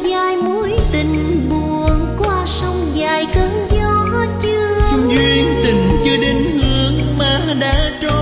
dài mối tình buồn, qua sông dài cơn gió chưa. duyên tình chưa đến hương mà đã trôi.